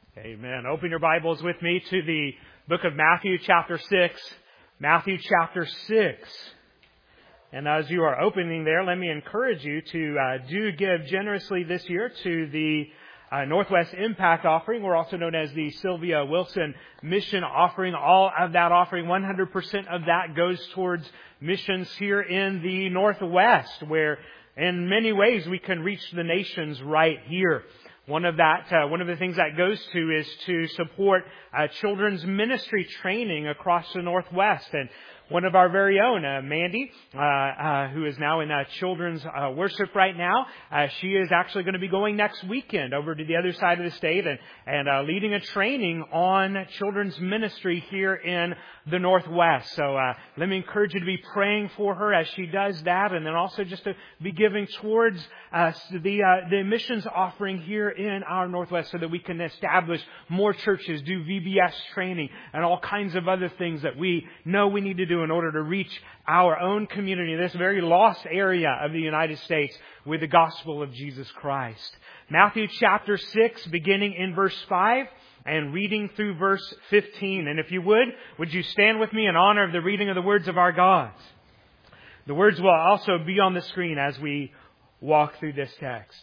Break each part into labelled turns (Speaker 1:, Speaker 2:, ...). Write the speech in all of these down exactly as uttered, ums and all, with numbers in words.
Speaker 1: Amen. Open your Bibles with me to the book of Matthew chapter six. Matthew chapter six. And as you are opening there, let me encourage you to uh, do give generously this year to the uh, Northwest Impact Offering. We're also known as the Sylvia Wilson Mission Offering. All of that offering, one hundred percent of that goes towards missions here in the Northwest, where in many ways we can reach the nations right here. One of that, uh, one of the things that goes to is to support uh, children's ministry training across the Northwest. And one of our very own, uh, Mandy, uh, uh, who is now in uh, children's uh, worship right now, uh, she is actually going to be going next weekend over to the other side of the state and, and uh, leading a training on children's ministry here in the Northwest. So uh, let me encourage you to be praying for her as she does that, and then also just to be giving towards uh, the uh, the missions offering here in our Northwest so that we can establish more churches, do V B S training, and all kinds of other things that we know we need to do in order to reach our own community, this very lost area of the United States, with the gospel of Jesus Christ. Matthew chapter six, beginning in verse five and reading through verse fifteen. And if you would, would you stand with me in honor of the reading of the words of our God? The words will also be on the screen as we walk through this text.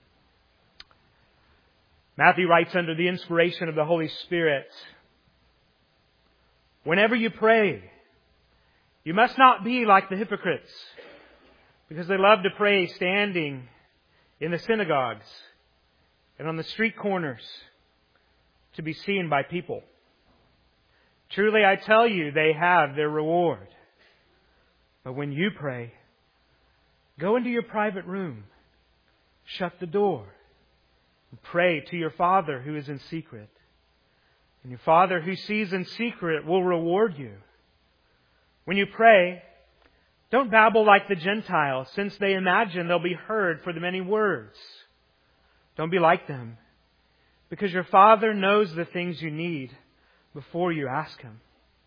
Speaker 1: Matthew writes under the inspiration of the Holy Spirit, "Whenever you pray, you must not be like the hypocrites, because they love to pray standing in the synagogues and on the street corners to be seen by people. Truly, I tell you, they have their reward. But when you pray, go into your private room, shut the door, and pray to your Father who is in secret. And your Father who sees in secret will reward you. When you pray, don't babble like the Gentiles, since they imagine they'll be heard for the many words. Don't be like them, because your Father knows the things you need before you ask Him.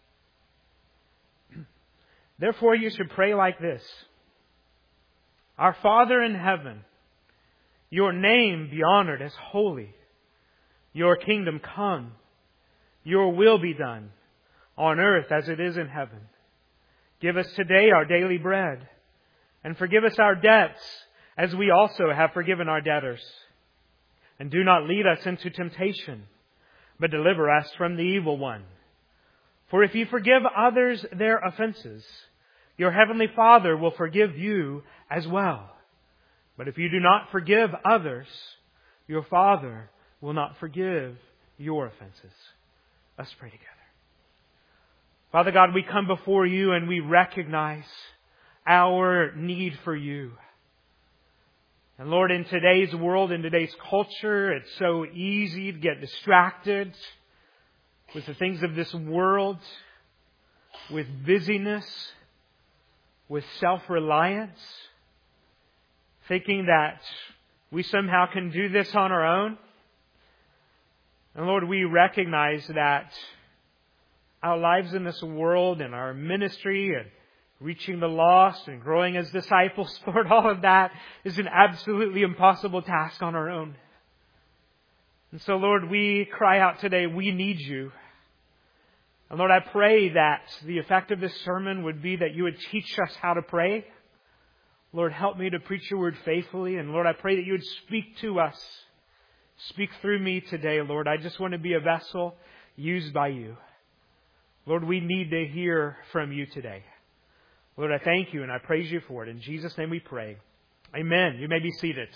Speaker 1: Therefore you should pray like this: Our Father in heaven, your name be honored as holy. Your kingdom come. Your will be done on earth as it is in heaven. Give us today our daily bread, and forgive us our debts as we also have forgiven our debtors. And do not lead us into temptation, but deliver us from the evil one. For if you forgive others their offenses, your heavenly Father will forgive you as well. But if you do not forgive others, your Father will not forgive your offenses." Let's pray together. Father God, we come before You and we recognize our need for You. And Lord, in today's world, in today's culture, it's so easy to get distracted with the things of this world, with busyness, with self-reliance, thinking that we somehow can do this on our own. And Lord, we recognize that our lives in this world and our ministry and reaching the lost and growing as disciples, Lord, all of that is an absolutely impossible task on our own. And so, Lord, we cry out today, we need You. And Lord, I pray that the effect of this sermon would be that You would teach us how to pray. Lord, help me to preach Your word faithfully. And Lord, I pray that You would speak to us. Speak through me today, Lord. I just want to be a vessel used by You. Lord, we need to hear from You today. Lord, I thank You and I praise You for it. In Jesus' name we pray. Amen. You may be seated.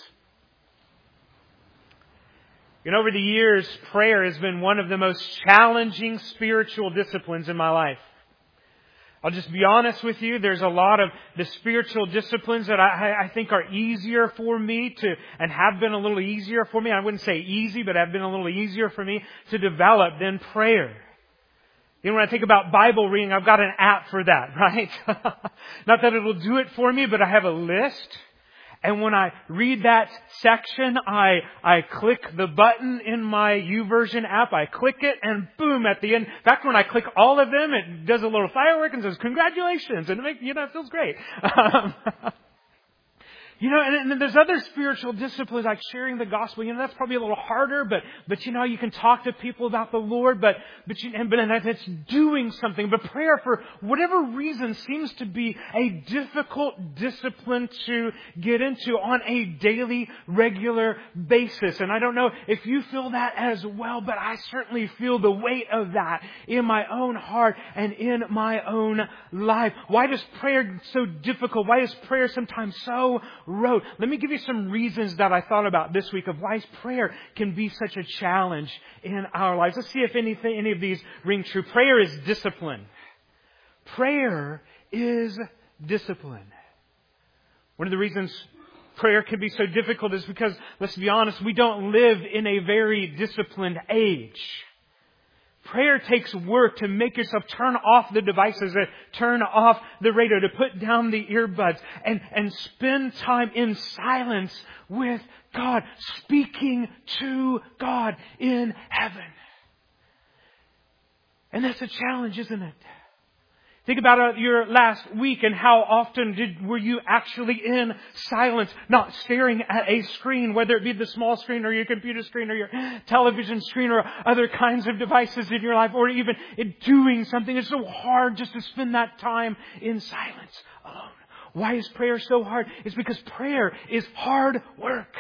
Speaker 1: You know, over the years, prayer has been one of the most challenging spiritual disciplines in my life. I'll just be honest with you. There's a lot of the spiritual disciplines that I, I think are easier for me to, and have been a little easier for me. I wouldn't say easy, but have been a little easier for me to develop than prayer. You know, when I think about Bible reading, I've got an app for that, right? Not that it'll do it for me, but I have a list. And when I read that section, I, I click the button in my YouVersion app. I click it and boom, at the end. In fact, when I click all of them, it does a little firework and says, congratulations. And it makes, you know, it feels great. Um, You know, and, and then there's other spiritual disciplines like sharing the gospel. You know, that's probably a little harder, but, but you know, you can talk to people about the Lord, but, but you, and, but that's doing something. But prayer, for whatever reason, seems to be a difficult discipline to get into on a daily, regular basis. And I don't know if you feel that as well, but I certainly feel the weight of that in my own heart and in my own life. Why does prayer so difficult? Why is prayer sometimes so rote? Let me give you some reasons that I thought about this week of why prayer can be such a challenge in our lives. Let's see if anything, any of these ring true. Prayer is discipline. Prayer is discipline. One of the reasons prayer can be so difficult is because, let's be honest, we don't live in a very disciplined age. Prayer takes work to make yourself turn off the devices, to turn off the radio, to put down the earbuds and, and spend time in silence with God, speaking to God in heaven. And that's a challenge, isn't it? Think about uh, your last week and how often did were you actually in silence, not staring at a screen, whether it be the small screen or your computer screen or your television screen or other kinds of devices in your life, or even in doing something. It's so hard just to spend that time in silence alone. Why is prayer so hard? It's because prayer is hard work.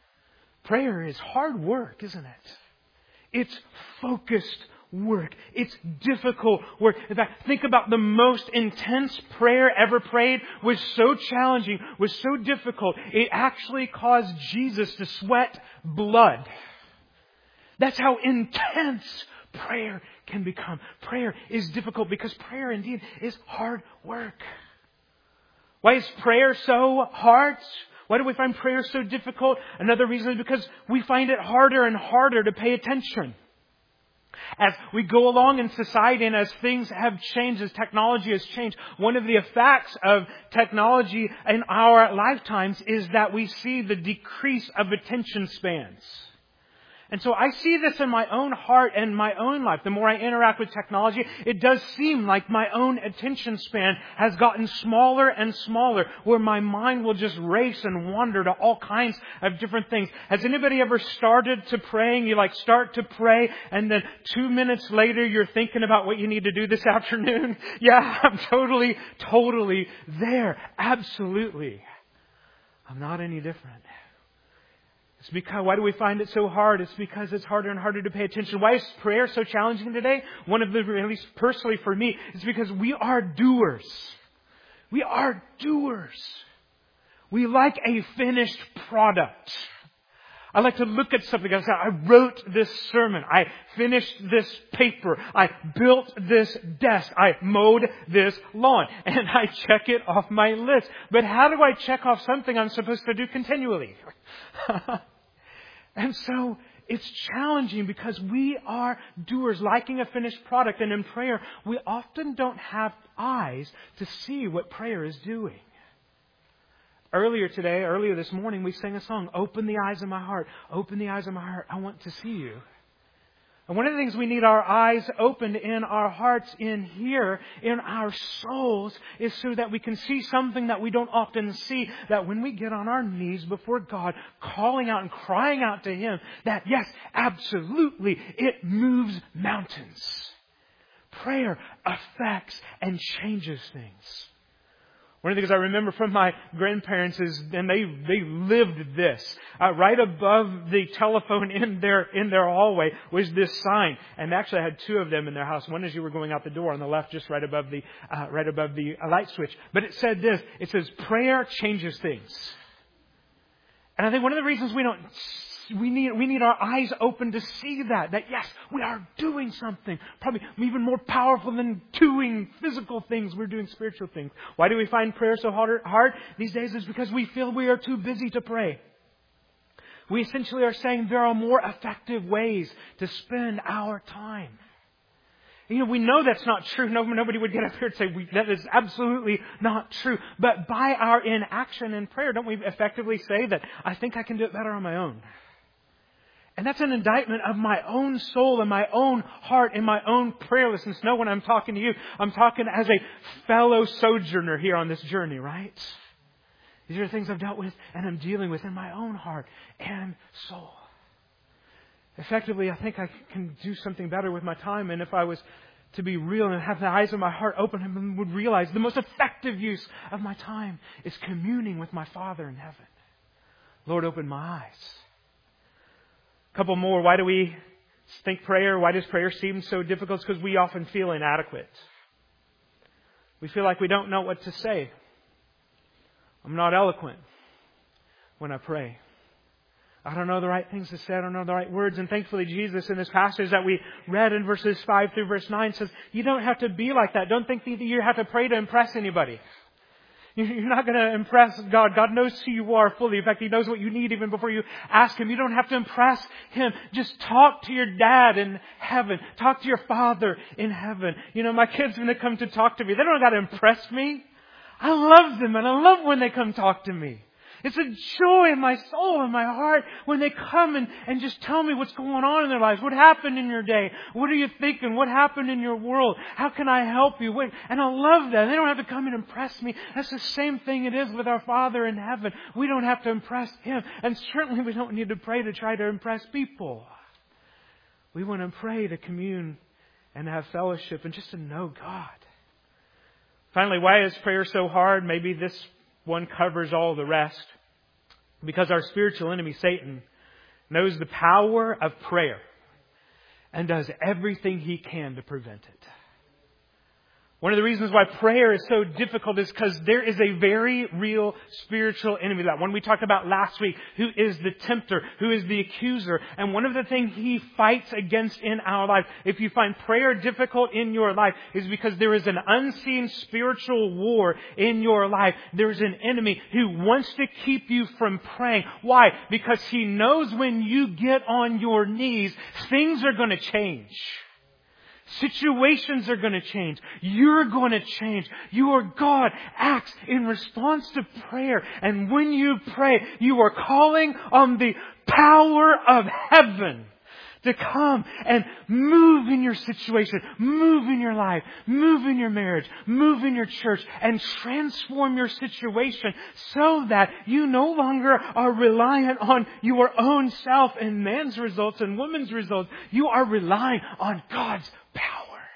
Speaker 1: Prayer is hard work, isn't it? It's focused work. It's difficult work. In fact, think about the most intense prayer ever prayed was so challenging, was so difficult. It actually caused Jesus to sweat blood. That's how intense prayer can become. Prayer is difficult because prayer indeed is hard work. Why is prayer so hard? Why do we find prayer so difficult? Another reason is because we find it harder and harder to pay attention. As we go along in society and as things have changed, as technology has changed, one of the effects of technology in our lifetimes is that we see the decrease of attention spans. And so I see this in my own heart and my own life. The more I interact with technology, it does seem like my own attention span has gotten smaller and smaller, where my mind will just race and wander to all kinds of different things. Has anybody ever started to praying? You like start to pray and then two minutes later you're thinking about what you need to do this afternoon? Yeah, I'm totally, totally there. Absolutely. I'm not any different. It's because, why do we find it so hard? It's because it's harder and harder to pay attention. Why is prayer so challenging today? One of the, at least personally for me, is because we are doers. We are doers. We like a finished product. I like to look at something and say, I wrote this sermon. I finished this paper. I built this desk. I mowed this lawn. And I check it off my list. But how do I check off something I'm supposed to do continually? And so it's challenging because we are doers, liking a finished product. And in prayer, we often don't have eyes to see what prayer is doing. Earlier today, earlier this morning, we sang a song, Open the Eyes of My Heart. Open the eyes of my heart. I want to see you. And one of the things we need our eyes opened in our hearts, in here, in our souls, is so that we can see something that we don't often see. That when we get on our knees before God, calling out and crying out to Him, that yes, absolutely, it moves mountains. Prayer affects and changes things. One of the things I remember from my grandparents is, and they they lived this. Uh, right above the telephone in their in their hallway was this sign, and actually I had two of them in their house. One as you were going out the door on the left, just right above the uh, right above the uh, light switch. But it said this: it says, "Prayer changes things." And I think one of the reasons we don't we need we need our eyes open to see that that yes, we are doing something, probably even more powerful than doing physical things. We're doing spiritual things. Why do we find prayer so hard, hard these days? Is because we feel we are too busy to pray. We essentially are saying there are more effective ways to spend our time. You know, we know that's not true. No, nobody would get up here and say we, that is absolutely not true. But by our inaction in prayer, don't we effectively say that I think I can do it better on my own? And that's an indictment of my own soul and my own heart and my own prayerlessness. No, when I'm talking to you, I'm talking as a fellow sojourner here on this journey, right? These are things I've dealt with and I'm dealing with in my own heart and soul. Effectively, I think I can do something better with my time. And if I was to be real and have the eyes of my heart open, I would realize the most effective use of my time is communing with my Father in heaven. Lord, open my eyes. A couple more. Why do we think prayer? Why does prayer seem so difficult? It's because we often feel inadequate. We feel like we don't know what to say. I'm not eloquent when I pray. I don't know the right things to say. I don't know the right words. And thankfully, Jesus in this passage that we read in verses five through verse nine says, you don't have to be like that. Don't think that you have to pray to impress anybody. You're not going to impress God. God knows who you are fully. In fact, He knows what you need even before you ask Him. You don't have to impress Him. Just talk to your dad in heaven. Talk to your Father in heaven. You know, my kids, when they come to talk to me, they don't got to impress me. I love them, and I love when they come talk to me. It's a joy in my soul and my heart when they come and, and just tell me what's going on in their lives. What happened in your day? What are you thinking? What happened in your world? How can I help you? Wait, and I love that. They don't have to come and impress me. That's the same thing it is with our Father in heaven. We don't have to impress Him. And certainly we don't need to pray to try to impress people. We want to pray to commune and have fellowship and just to know God. Finally, why is prayer so hard? Maybe this one covers all the rest. Because our spiritual enemy, Satan, knows the power of prayer and does everything he can to prevent it. One of the reasons why prayer is so difficult is because there is a very real spiritual enemy. That one we talked about last week, who is the tempter, who is the accuser. And one of the things he fights against in our life, if you find prayer difficult in your life, is because there is an unseen spiritual war in your life. There's an enemy who wants to keep you from praying. Why? Because he knows when you get on your knees, things are going to change. Situations are going to change. You're going to change. Your God acts in response to prayer. And when you pray, you are calling on the power of heaven to come and move in your situation, move in your life, move in your marriage, move in your church, and transform your situation so that you no longer are reliant on your own self and man's results and woman's results. You are relying on God's power.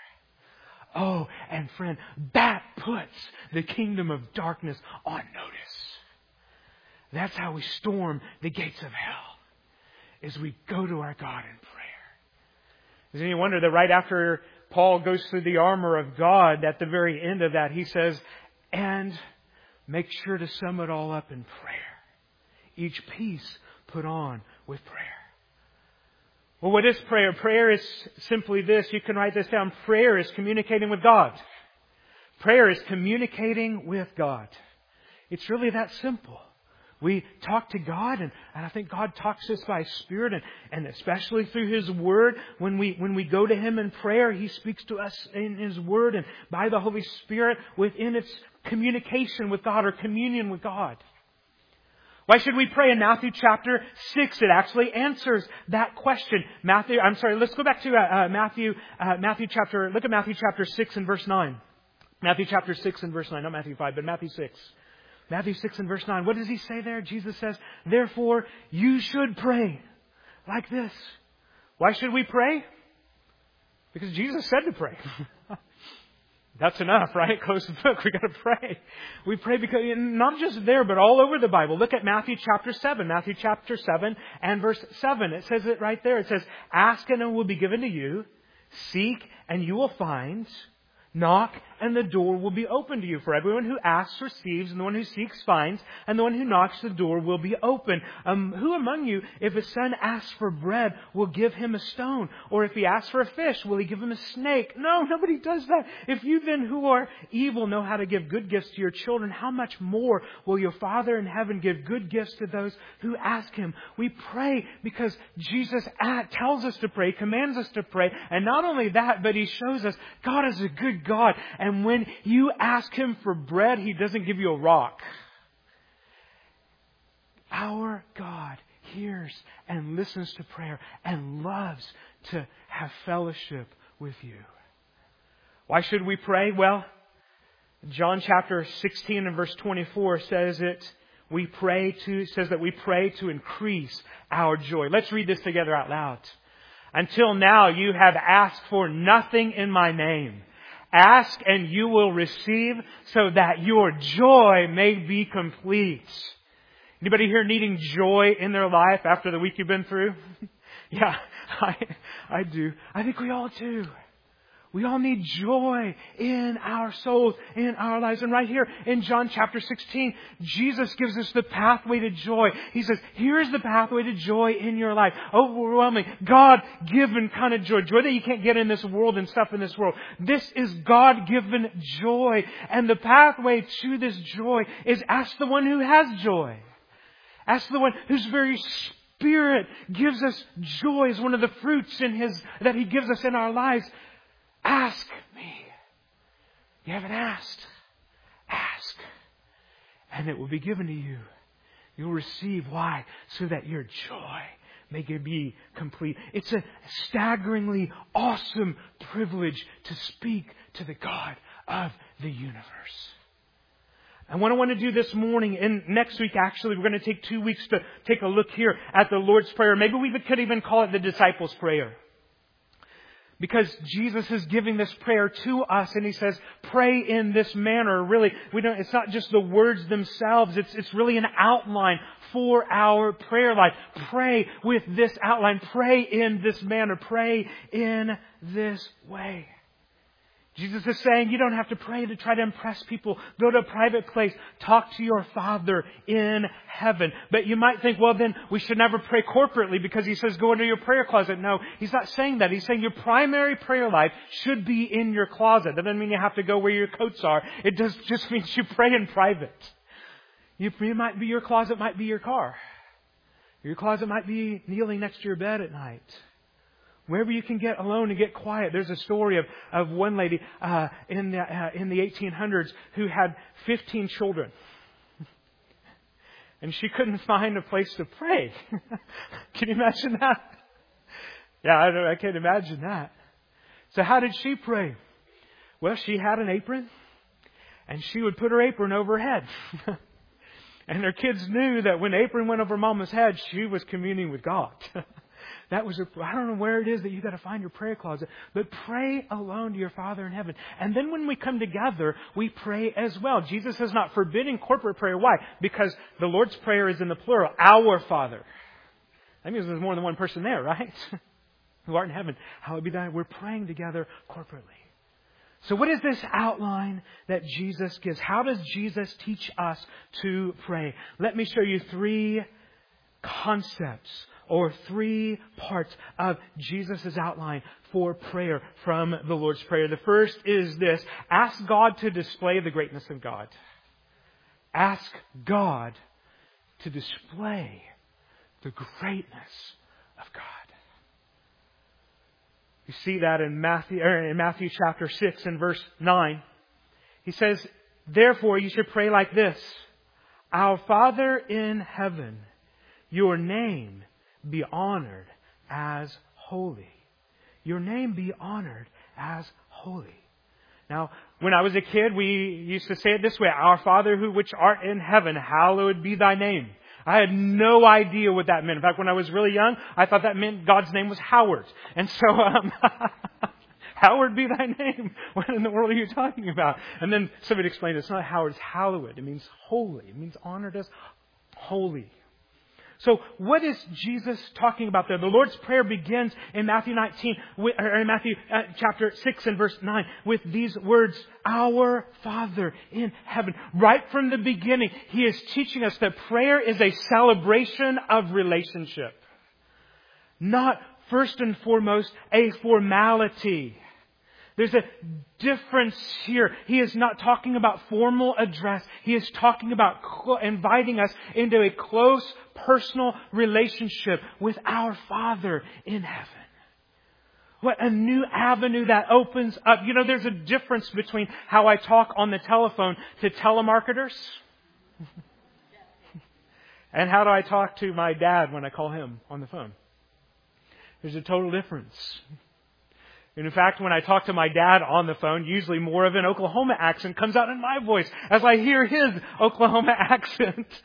Speaker 1: Oh, and friend, that puts the kingdom of darkness on notice. That's how we storm the gates of hell, is we go to our God in prayer. Is it any wonder that right after Paul goes through the armor of God, at the very end of that, he says, and make sure to sum it all up in prayer. Each piece put on with prayer. Well, what is prayer? Prayer is simply this. You can write this down. Prayer is communicating with God. Prayer is communicating with God. It's really that simple. We talk to God, and, and I think God talks to us by His Spirit, and, and especially through His Word. When we when we go to Him in prayer, He speaks to us in His Word and by the Holy Spirit within its communication with God or communion with God. Why should we pray? In Matthew chapter six, it actually answers that question. Matthew, I'm sorry, let's go back to uh, uh, Matthew, uh, Matthew chapter, look at Matthew chapter six and verse nine. Matthew chapter six and verse nine, not Matthew five, but Matthew six. Matthew six and verse nine. What does He say there? Jesus says, therefore, you should pray like this. Why should we pray? Because Jesus said to pray. That's enough, right? Close the book. We got to pray. We pray because not just there, but all over the Bible. Look at Matthew chapter seven. Matthew chapter seven and verse seven. It says it right there. It says, ask and it will be given to you. Seek and you will find. Knock and the door will be open to you. For everyone who asks receives, and the one who seeks finds, and the one who knocks the door will be open. Um, who among you, if a son asks for bread, will give him a stone? Or if he asks for a fish, will he give him a snake? No, nobody does that. If you then who are evil know how to give good gifts to your children, how much more will your Father in heaven give good gifts to those who ask Him? We pray because Jesus tells us to pray, commands us to pray. And not only that, but He shows us God is a good God. And when you ask Him for bread, He doesn't give you a rock. Our God hears and listens to prayer and loves to have fellowship with you. Why should we pray? Well, John chapter sixteen and verse twenty-four says it we pray to, it says that we pray to increase our joy. Let's read this together out loud. Until now you have asked for nothing in my name. Ask and you will receive so that your joy may be complete. Anybody here needing joy in their life after the week you've been through? Yeah, I, I do. I think we all do. We all need joy in our souls, in our lives. And right here in John chapter sixteen, Jesus gives us the pathway to joy. He says, here's the pathway to joy in your life. Overwhelming, God-given kind of joy. Joy that you can't get in this world and stuff in this world. This is God-given joy. And the pathway to this joy is ask the one who has joy. Ask the one whose very Spirit gives us joy as one of the fruits in His that He gives us in our lives. Ask me. You haven't asked. Ask. And it will be given to you. You'll receive. Why? So that your joy may be complete. It's a staggeringly awesome privilege to speak to the God of the universe. And what I want to do this morning and next week, actually, we're going to take two weeks to take a look here at the Lord's Prayer. Maybe we could even call it the disciples' prayer. Because Jesus is giving this prayer to us and He says, pray in this manner. Really, we don't, it's not just the words themselves. It's, it's really an outline for our prayer life. Pray with this outline. Pray in this manner. Pray in this way. Jesus is saying you don't have to pray to try to impress people. Go to a private place. Talk to your Father in heaven. But you might think, well, then we should never pray corporately because He says go into your prayer closet. No, He's not saying that. He's saying your primary prayer life should be in your closet. That doesn't mean you have to go where your coats are. It does, just means you pray in private. You, it might be your closet, might be your car. Your closet might be kneeling next to your bed at night. Wherever you can get alone and get quiet. There's a story of, of one lady uh, in the uh, in the eighteen hundreds who had fifteen children. And she couldn't find a place to pray. Can you imagine that? Yeah, I, don't, I can't imagine that. So how did she pray? Well, she had an apron. And she would put her apron over her head. And her kids knew that when the apron went over Mama's head, she was communing with God. That was a, I don't know where it is that you got to find your prayer closet, but pray alone to your Father in heaven. And then when we come together, we pray as well. Jesus is not forbidding corporate prayer. Why? Because the Lord's Prayer is in the plural. Our Father. That means there's more than one person there, right? Who art in heaven. Hallowed be thy. We're praying together corporately. So what is this outline that Jesus gives? How does Jesus teach us to pray? Let me show you three concepts or three parts of Jesus' outline for prayer from the Lord's Prayer. The first is this. Ask God to display the greatness of God. Ask God to display the greatness of God. You see that in Matthew, or in Matthew chapter six and verse nine. He says, therefore you should pray like this. Our Father in heaven, your name be honored as holy. Your name be honored as holy. Now, when I was a kid, we used to say it this way. Our Father who which art in heaven, hallowed be thy name. I had no idea what that meant. In fact, when I was really young, I thought that meant God's name was Howard. And so, um, Howard be thy name. What in the world are you talking about? And then somebody explained it's not Howard, it's hallowed. It means holy. It means honored as holy. So what is Jesus talking about there? The Lord's Prayer begins in Matthew nineteen, or in Matthew uh, chapter six and verse nine with these words, Our Father in heaven. Right from the beginning, He is teaching us that prayer is a celebration of relationship. Not first and foremost a formality. There's a difference here. He is not talking about formal address. He is talking about cl- inviting us into a close personal relationship with our Father in heaven. What a new avenue that opens up. You know, there's a difference between how I talk on the telephone to telemarketers and how do I talk to my dad when I call him on the phone. There's a total difference. And in fact, when I talk to my dad on the phone, usually more of an Oklahoma accent comes out in my voice as I hear his Oklahoma accent.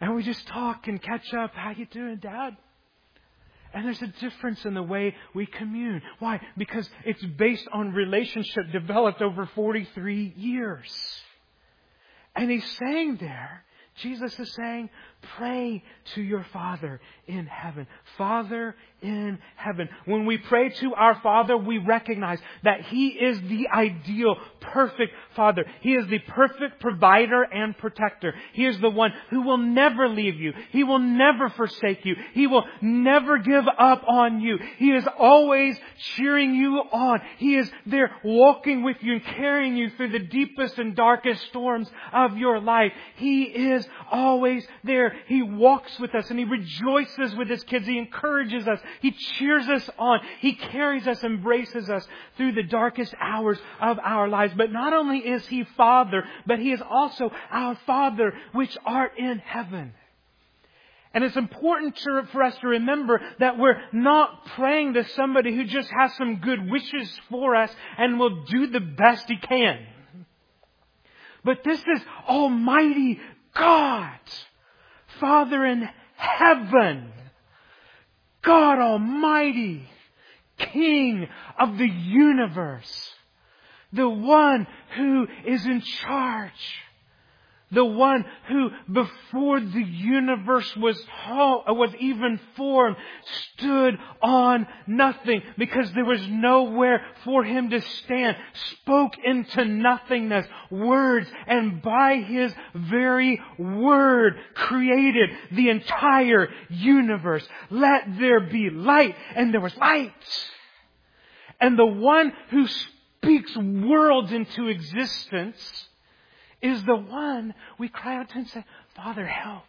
Speaker 1: And we just talk and catch up. How you doing, Dad? And there's a difference in the way we commune. Why? Because it's based on relationship developed over forty-three years. And He's saying there, Jesus is saying, pray to your Father in heaven. Father in heaven. When we pray to our Father, we recognize that He is the ideal, perfect Father. He is the perfect provider and protector. He is the one who will never leave you. He will never forsake you. He will never give up on you. He is always cheering you on. He is there walking with you and carrying you through the deepest and darkest storms of your life. He is always there. He walks with us and He rejoices with His kids. He encourages us. He cheers us on. He carries us, embraces us through the darkest hours of our lives. But not only is He Father, but He is also our Father which art in heaven. And it's important to, for us to remember that we're not praying to somebody who just has some good wishes for us and will do the best He can. But this is Almighty God, Father in heaven, God Almighty, King of the universe, the one who is in charge, the one who before the universe was was even formed stood on nothing because there was nowhere for Him to stand, spoke into nothingness, words, and by His very word created the entire universe. Let there be light, and there was light. And the one who speaks worlds into existence is the one we cry out to and say, Father, help.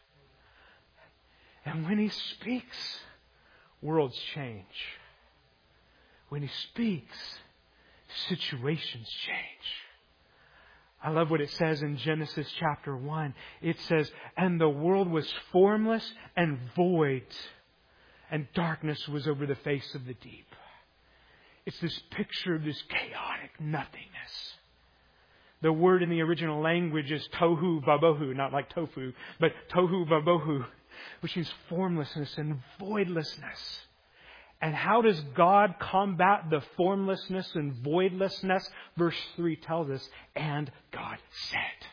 Speaker 1: And when He speaks, worlds change. When He speaks, situations change. I love what it says in Genesis chapter one. It says, and the world was formless and void, and darkness was over the face of the deep. It's this picture of this chaotic nothingness. The word in the original language is tohu vabohu, not like tofu, but tohu vabohu, which means formlessness and voidlessness. And how does God combat the formlessness and voidlessness? Verse three tells us, and God said.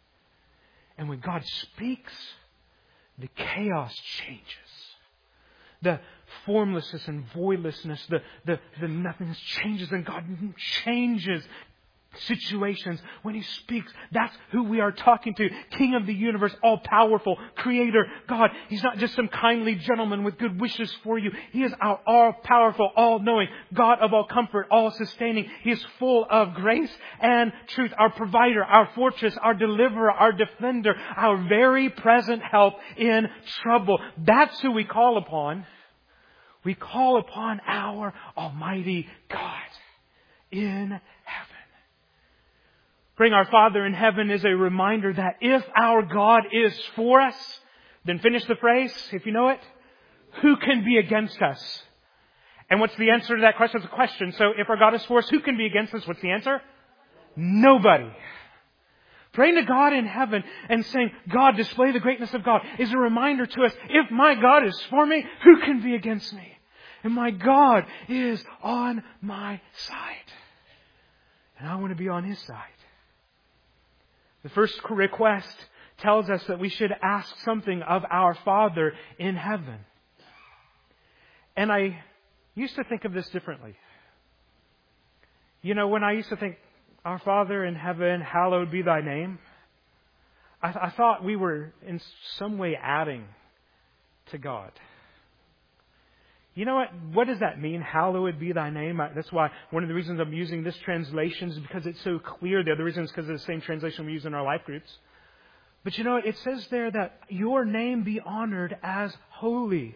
Speaker 1: And when God speaks, the chaos changes. The formlessness and voidlessness, the, the, the nothingness changes, and God changes situations when He speaks. That's who we are talking to. King of the universe, all-powerful, Creator, God. He's not just some kindly gentleman with good wishes for you. He is our all-powerful, all-knowing, God of all comfort, all-sustaining. He is full of grace and truth. Our provider, our fortress, our deliverer, our defender, our very present help in trouble. That's who we call upon. We call upon our Almighty God in heaven. Praying our Father in heaven is a reminder that if our God is for us, then finish the phrase, if you know it, who can be against us? And what's the answer to that question? It's a question. So if our God is for us, who can be against us? What's the answer? Nobody. Praying to God in heaven and saying, God, display the greatness of God, is a reminder to us, if my God is for me, who can be against me? And my God is on my side. And I want to be on His side. The first request tells us that we should ask something of our Father in heaven. And I used to think of this differently. You know, when I used to think, our Father in heaven, hallowed be Thy name, I, I thought we were in some way adding to God. You know what? What does that mean? Hallowed be Thy name. That's why one of the reasons I'm using this translation is because it's so clear. The other reason is because of the same translation we use in our life groups. But you know what? It says there that your name be honored as holy.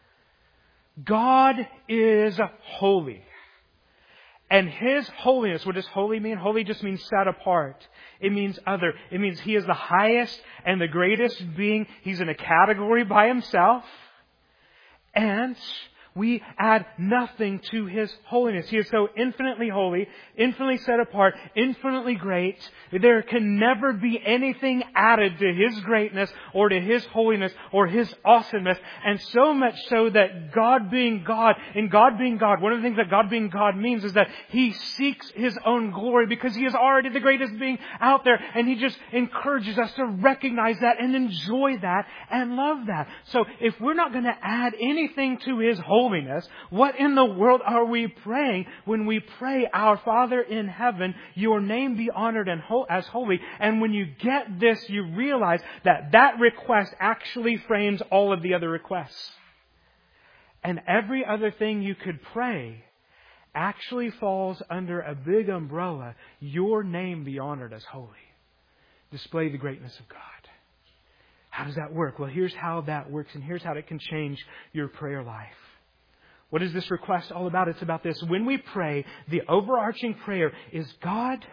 Speaker 1: God is holy. And His holiness, what does holy mean? Holy just means set apart. It means other. It means He is the highest and the greatest being. He's in a category by Himself. And we add nothing to His holiness. He is so infinitely holy, infinitely set apart, infinitely great. There can never be anything added to His greatness or to His holiness or His awesomeness. And so much so that God being God, and God being God, one of the things that God being God means is that He seeks His own glory because He is already the greatest being out there. And He just encourages us to recognize that and enjoy that and love that. So if we're not going to add anything to His holiness, what in the world are we praying when we pray, Our Father in heaven, Your name be honored and ho- as holy? And when you get this, you realize that that request actually frames all of the other requests. And every other thing you could pray actually falls under a big umbrella. Your name be honored as holy. Display the greatness of God. How does that work? Well, here's how that works, and here's how it can change your prayer life. What is this request all about? It's about this. When we pray, the overarching prayer is, God,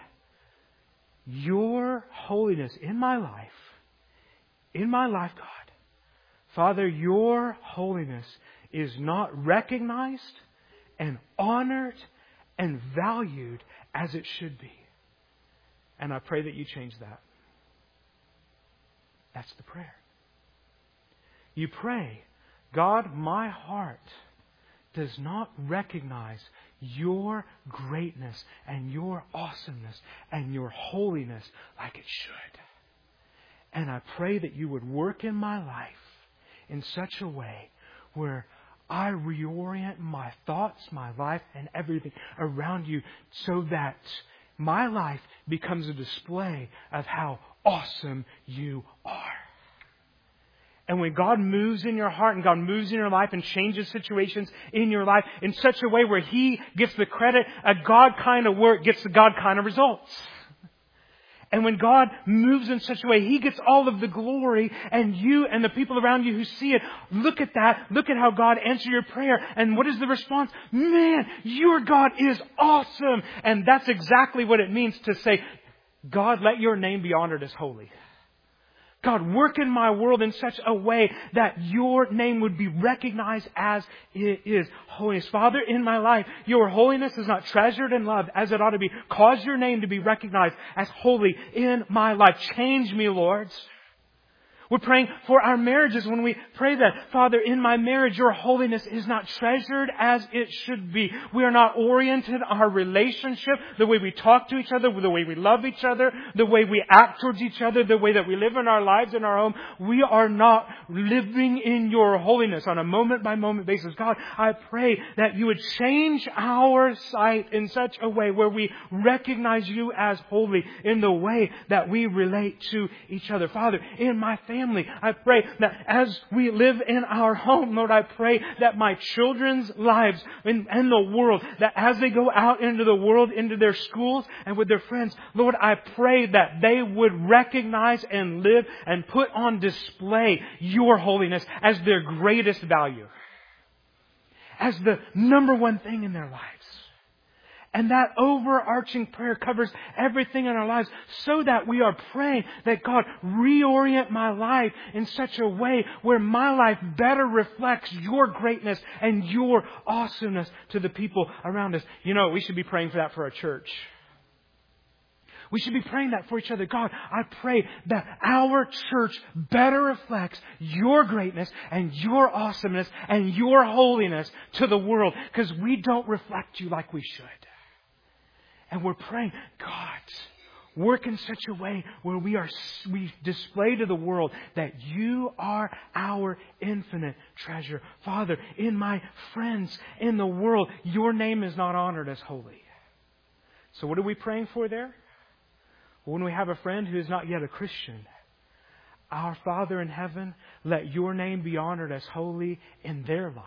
Speaker 1: Your holiness in my life, in my life, God. Father, Your holiness is not recognized and honored and valued as it should be. And I pray that You change that. That's the prayer. You pray, God, my heart does not recognize Your greatness and Your awesomeness and Your holiness like it should. And I pray that You would work in my life in such a way where I reorient my thoughts, my life, and everything around You so that my life becomes a display of how awesome You are. And when God moves in your heart and God moves in your life and changes situations in your life in such a way where He gets the credit, a God kind of work gets the God kind of results. And when God moves in such a way, He gets all of the glory, and you and the people around you who see it, look at that. Look at how God answered your prayer. And what is the response? Man, Your God is awesome. And that's exactly what it means to say, God, let Your name be honored as holy. God, work in my world in such a way that Your name would be recognized as it is. Holiness. Father, in my life, Your holiness is not treasured and loved as it ought to be. Cause Your name to be recognized as holy in my life. Change me, Lord. We're praying for our marriages when we pray that, Father, in my marriage, Your holiness is not treasured as it should be. We are not oriented our relationship, the way we talk to each other, the way we love each other, the way we act towards each other, the way that we live in our lives in our home. We are not living in Your holiness on a moment by moment basis. God, I pray that You would change our sight in such a way where we recognize You as holy in the way that we relate to each other. Father, in my family, I pray that as we live in our home, Lord, I pray that my children's lives and, and the world, that as they go out into the world, into their schools and with their friends, Lord, I pray that they would recognize and live and put on display Your holiness as their greatest value, as the number one thing in their lives. And that overarching prayer covers everything in our lives so that we are praying that God reorient my life in such a way where my life better reflects Your greatness and Your awesomeness to the people around us. You know, we should be praying for that for our church. We should be praying that for each other. God, I pray that our church better reflects Your greatness and Your awesomeness and Your holiness to the world, because we don't reflect You like we should. And we're praying, God, work in such a way where we are we display to the world that You are our infinite treasure. Father, in my friends, in the world, Your name is not honored as holy. So what are we praying for there? Well, when we have a friend who is not yet a Christian, our Father in heaven, let Your name be honored as holy in their life.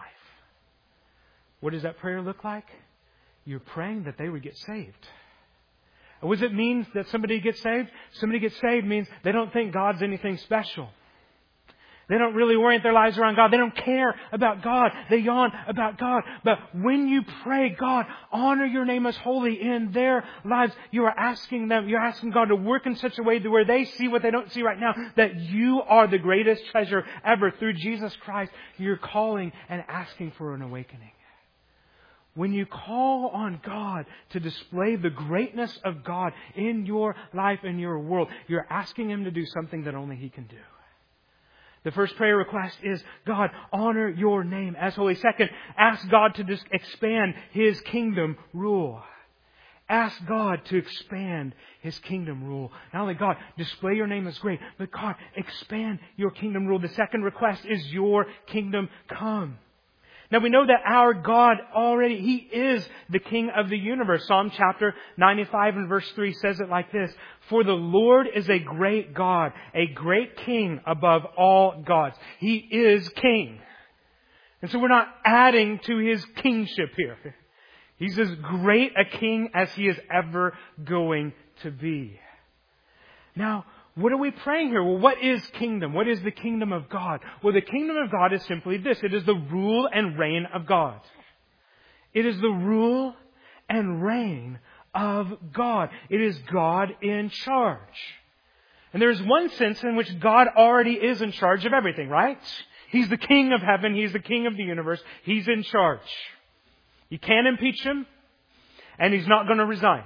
Speaker 1: What does that prayer look like? You're praying that they would get saved. And what does it mean that somebody gets saved? Somebody gets saved means they don't think God's anything special. They don't really orient their lives around God. They don't care about God. They yawn about God. But when you pray, God, honor your name as holy in their lives, you are asking them, you're asking God to work in such a way that where they see what they don't see right now, that you are the greatest treasure ever. Through Jesus Christ, you're calling and asking for an awakening. When you call on God to display the greatness of God in your life and your world, you're asking Him to do something that only He can do. The first prayer request is, God, honor your name as holy. Second, ask God to just expand His kingdom rule. Ask God to expand His kingdom rule. Not only God, display your name as great, but God, expand your kingdom rule. The second request is your kingdom come. Now we know that our God already, He is the King of the universe. Psalm chapter ninety-five and verse three says it like this: For the Lord is a great God, a great King above all gods. He is King. And so we're not adding to His kingship here. He's as great a King as He is ever going to be. Now, what are we praying here? Well, what is kingdom? What is the kingdom of God? Well, the kingdom of God is simply this. It is the rule and reign of God. It is the rule and reign of God. It is God in charge. And there is one sense in which God already is in charge of everything, right? He's the King of heaven. He's the King of the universe. He's in charge. You can't impeach Him, and He's not going to resign.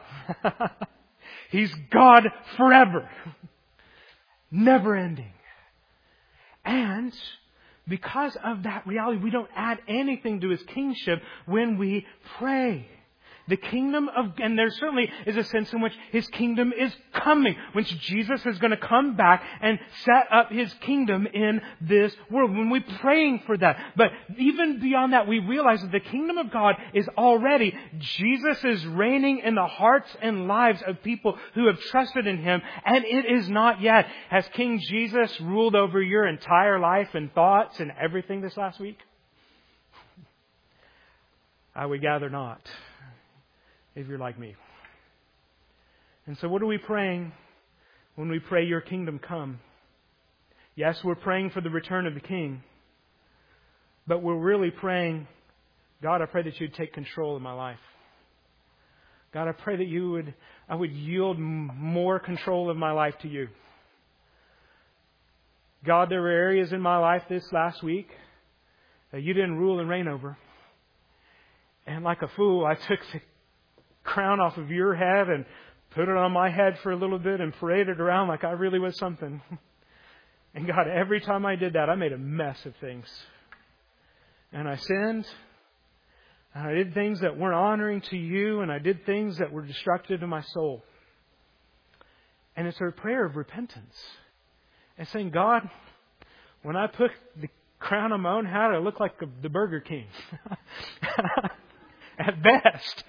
Speaker 1: He's God forever. Never ending. And because of that reality, we don't add anything to His kingship when we pray. The kingdom of, and there certainly is a sense in which His kingdom is coming, which Jesus is going to come back and set up His kingdom in this world. When we're praying for that. But even beyond that, we realize that the kingdom of God is already, Jesus is reigning in the hearts and lives of people who have trusted in Him, and it is not yet. Has King Jesus ruled over your entire life and thoughts and everything this last week? I would gather not. If you're like me. And so what are we praying when we pray your kingdom come? Yes, we're praying for the return of the King. But we're really praying, God, I pray that you'd take control of my life. God, I pray that you would, I would yield more control of my life to you. God, there were areas in my life this last week that you didn't rule and reign over. And like a fool, I took the crown off of your head and put it on my head for a little bit and paraded around like I really was something. And God, every time I did that, I made a mess of things. And I sinned. And I did things that weren't honoring to you. And I did things that were destructive to my soul. And it's a prayer of repentance. And saying, God, when I put the crown on my own head, I look like the Burger King. At best.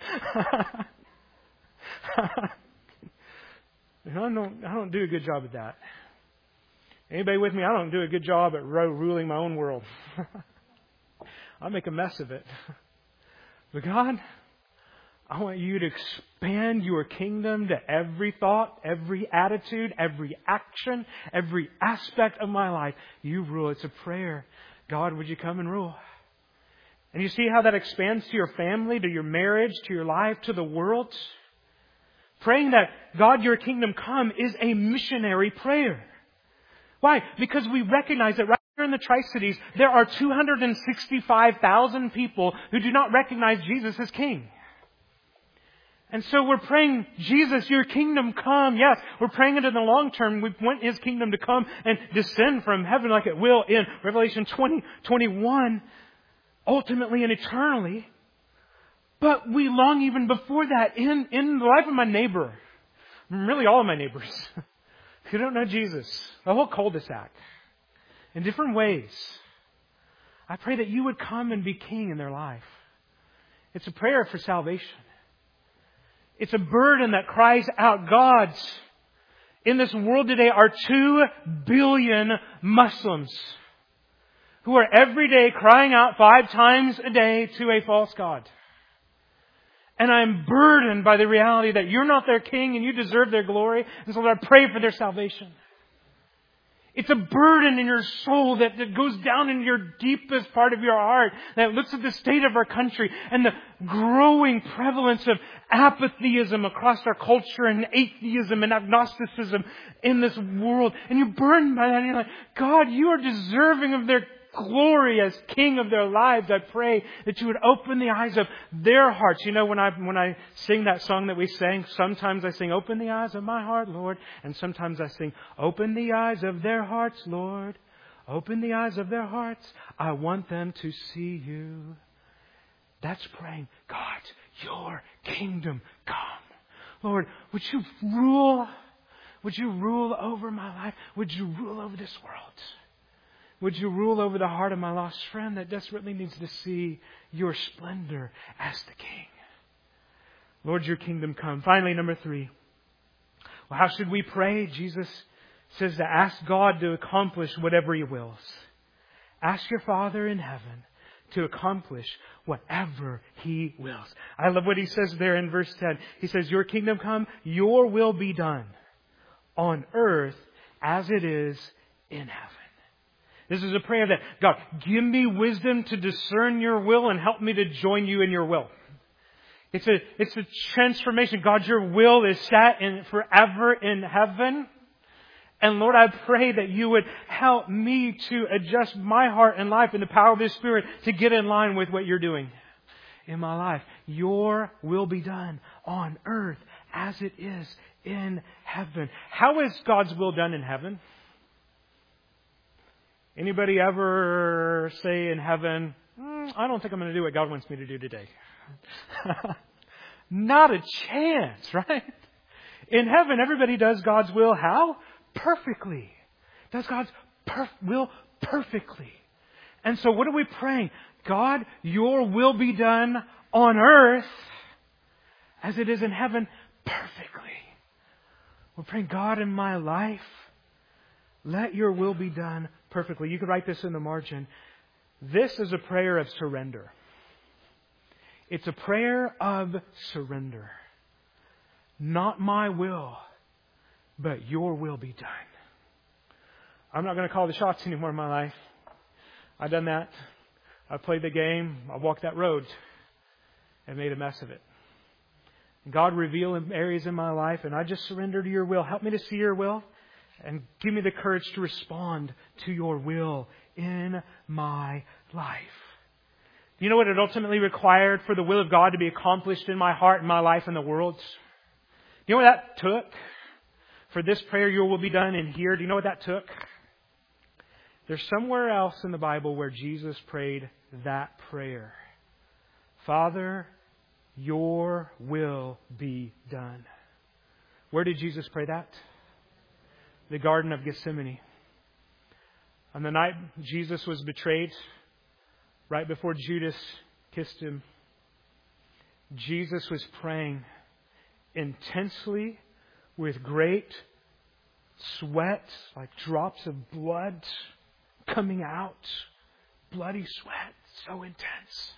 Speaker 1: I don't, I don't do a good job at that. Anybody with me? I don't do a good job at ruling my own world. I make a mess of it. But God, I want you to expand your kingdom to every thought, every attitude, every action, every aspect of my life. You rule. It's a prayer. God, would you come and rule? And you see how that expands to your family, to your marriage, to your life, to the world? Praying that God, your kingdom come is a missionary prayer. Why? Because we recognize that right here in the Tri-Cities, there are two hundred sixty-five thousand people who do not recognize Jesus as King. And so we're praying, Jesus, your kingdom come. Yes, we're praying it in the long term. We want His kingdom to come and descend from heaven like it will in Revelation twenty, twenty-one. Ultimately and eternally. But we long even before that in, in the life of my neighbor. Really all of my neighbors. Who don't know Jesus. The whole cul-de-sac. In different ways. I pray that you would come and be King in their life. It's a prayer for salvation. It's a burden that cries out, God, in this world today are two billion Muslims who are every day crying out five times a day to a false God. And I'm burdened by the reality that you're not their King and you deserve their glory. And so Lord, I pray for their salvation. It's a burden in your soul that, that goes down in your deepest part of your heart, that looks at the state of our country and the growing prevalence of apatheism across our culture and atheism and agnosticism in this world. And you're burdened by that and you're like, God, you are deserving of their glory as King of their lives. I pray that you would open the eyes of their hearts. You know, when I when I sing that song that we sang, sometimes I sing, open the eyes of my heart, Lord. And sometimes I sing, open the eyes of their hearts, Lord. Open the eyes of their hearts. I want them to see you. That's praying, God, your kingdom come. Lord, would you rule? Would you rule over my life? Would you rule over this world? Would you rule over the heart of my lost friend that desperately needs to see your splendor as the King? Lord, your kingdom come. Finally, number three. Well, how should we pray? Jesus says to ask God to accomplish whatever He wills. Ask your Father in heaven to accomplish whatever He wills. I love what He says there in verse ten. He says, your kingdom come, your will be done on earth as it is in heaven. This is a prayer that, God, give me wisdom to discern your will and help me to join you in your will. It's a, it's a transformation. God, your will is set in forever in heaven. And Lord, I pray that you would help me to adjust my heart and life in the power of the Spirit to get in line with what you're doing in my life. Your will be done on earth as it is in heaven. How is God's will done in heaven? Anybody ever say in heaven, mm, I don't think I'm going to do what God wants me to do today? Not a chance, right? In heaven, everybody does God's will how? Perfectly. Does God's perf- will perfectly. And so what are we praying? God, your will be done on earth as it is in heaven perfectly. We're praying, God, in my life, let your will be done perfectly. You could write this in the margin. This is a prayer of surrender. It's a prayer of surrender. Not my will, but your will be done. I'm not going to call the shots anymore in my life. I've done that. I played the game. I walked that road and made a mess of it. God, reveal areas in my life, and I just surrender to your will. Help me to see your will. And give me the courage to respond to your will in my life. Do you know what it ultimately required for the will of God to be accomplished in my heart and my life and the world? Do you know what that took? For this prayer, your will be done in here. Do you know what that took? There's somewhere else in the Bible where Jesus prayed that prayer. Father, your will be done. Where did Jesus pray that? The Garden of Gethsemane. On the night Jesus was betrayed, right before Judas kissed Him, Jesus was praying intensely with great sweat, like drops of blood coming out. Bloody sweat, so intense.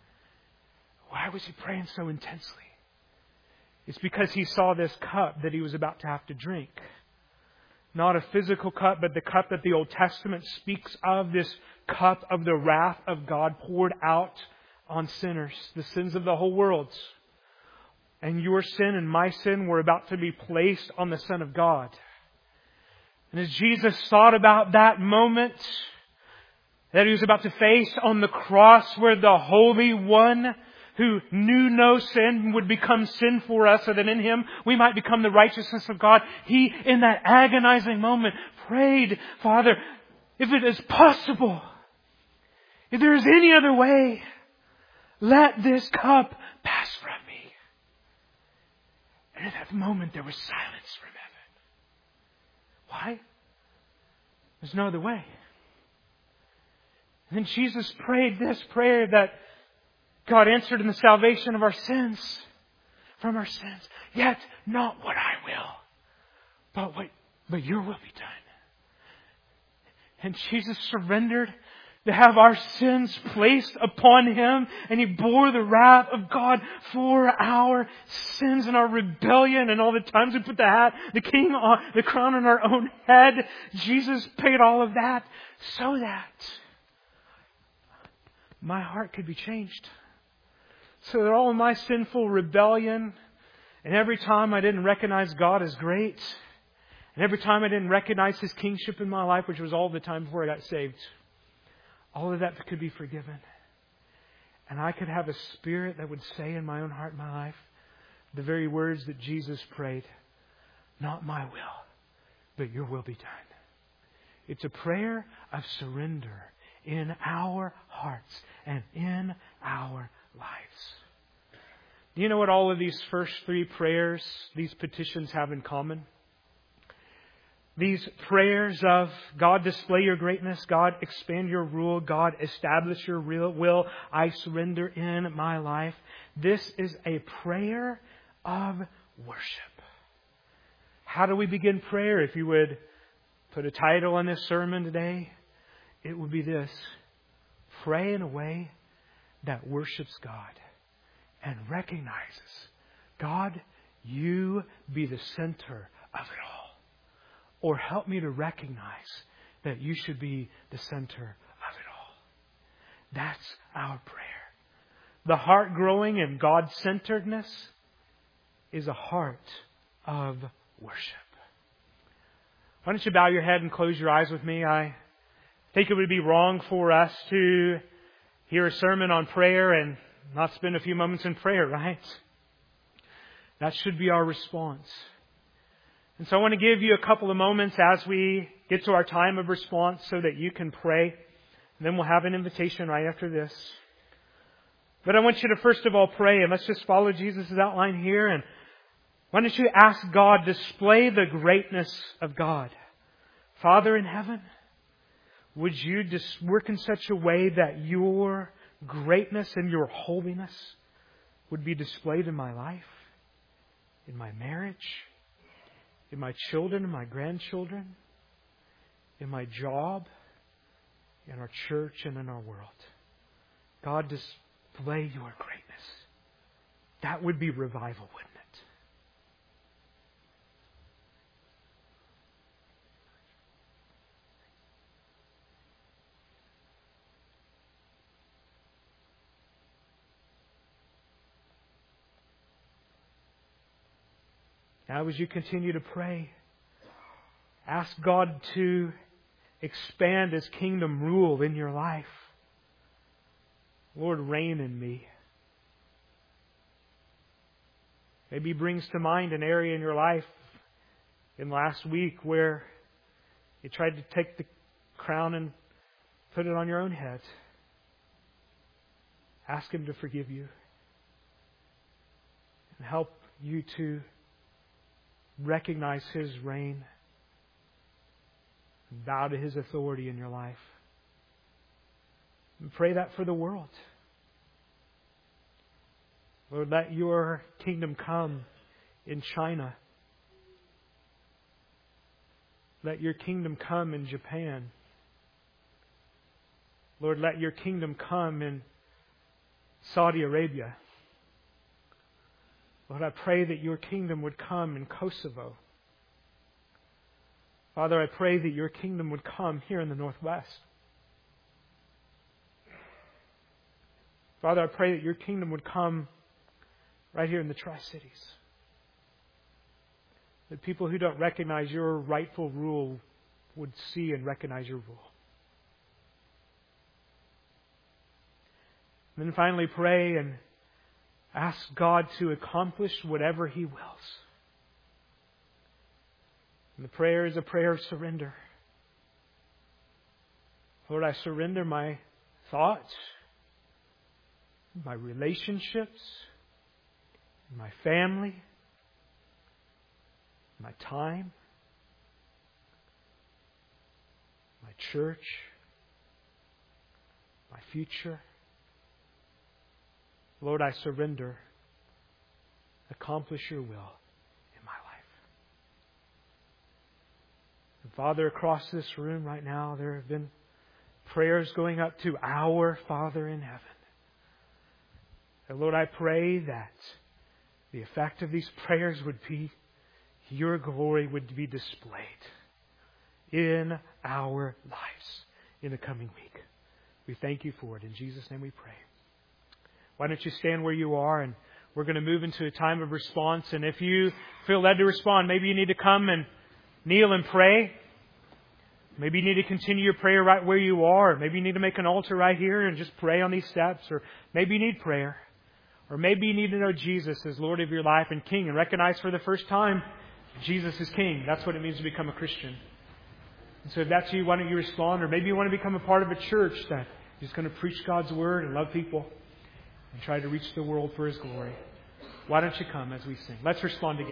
Speaker 1: Why was He praying so intensely? It's because He saw this cup that He was about to have to drink. Not a physical cup, but the cup that the Old Testament speaks of, this cup of the wrath of God poured out on sinners, the sins of the whole world. And your sin and my sin were about to be placed on the Son of God. And as Jesus thought about that moment that He was about to face on the cross, where the Holy One who knew no sin would become sin for us so that in Him we might become the righteousness of God. He, in that agonizing moment, prayed, Father, if it is possible, if there is any other way, let this cup pass from me. And at that moment there was silence from heaven. Why? There's no other way. And then Jesus prayed this prayer that God answered in the salvation of our sins, from our sins. Yet not what I will, but what, but your will be done. And Jesus surrendered to have our sins placed upon Him, and He bore the wrath of God for our sins and our rebellion and all the times we put the hat, the king on, the crown on our own head. Jesus paid all of that so that my heart could be changed. So that all of my sinful rebellion, and every time I didn't recognize God as great, and every time I didn't recognize His kingship in my life, which was all the time before I got saved, all of that could be forgiven. And I could have a spirit that would say in my own heart and my life the very words that Jesus prayed, not my will, but your will be done. It's a prayer of surrender in our hearts and in our lives. Do you know what all of these first three prayers, these petitions have in common? These prayers of God, display your greatness, God, expand your rule, God, establish your real will, I surrender in my life. This is a prayer of worship. How do we begin prayer? If you would put a title on this sermon today, it would be this: pray in a way that worships God and recognizes, God, you be the center of it all. Or help me to recognize that you should be the center of it all. That's our prayer. The heart growing in God-centeredness is a heart of worship. Why don't you bow your head and close your eyes with me? I think it would be wrong for us to hear a sermon on prayer and not spend a few moments in prayer, right? That should be our response. And so I want to give you a couple of moments as we get to our time of response so that you can pray. And then we'll have an invitation right after this. But I want you to first of all pray, and let's just follow Jesus' outline here. And why don't you ask God to display the greatness of God? Father in heaven, would you just work in such a way that your greatness and your holiness would be displayed in my life, in my marriage, in my children and my grandchildren, in my job, in our church and in our world. God, display your greatness. That would be revival, wouldn't it? Now, as you continue to pray, ask God to expand His kingdom rule in your life. Lord, reign in me. Maybe He brings to mind an area in your life in last week where you tried to take the crown and put it on your own head. Ask Him to forgive you and help you to recognize His reign and bow to His authority in your life. And pray that for the world. Lord, let your kingdom come in China. Let your kingdom come in Japan. Lord, let your kingdom come in Saudi Arabia. Lord, I pray that your kingdom would come in Kosovo. Father, I pray that your kingdom would come here in the Northwest. Father, I pray that your kingdom would come right here in the Tri-Cities. That people who don't recognize your rightful rule would see and recognize your rule. And then finally pray and ask God to accomplish whatever He wills. And the prayer is a prayer of surrender. Lord, I surrender my thoughts, my relationships, my family, my time, my church, my future. Lord, I surrender. Accomplish your will in my life. And Father, across this room right now, there have been prayers going up to our Father in heaven. And Lord, I pray that the effect of these prayers would be Your glory would be displayed in our lives in the coming week. We thank You for it. In Jesus' name we pray. Why don't you stand where you are, and we're going to move into a time of response. And if you feel led to respond, maybe you need to come and kneel and pray. Maybe you need to continue your prayer right where you are. Maybe you need to make an altar right here and just pray on these steps. Or maybe you need prayer. Or maybe you need to know Jesus as Lord of your life and King and recognize for the first time Jesus is King. That's what it means to become a Christian. And so if that's you, why don't you respond? Or maybe you want to become a part of a church that is going to preach God's Word and love people and try to reach the world for His glory. Why don't you come as we sing? Let's respond together.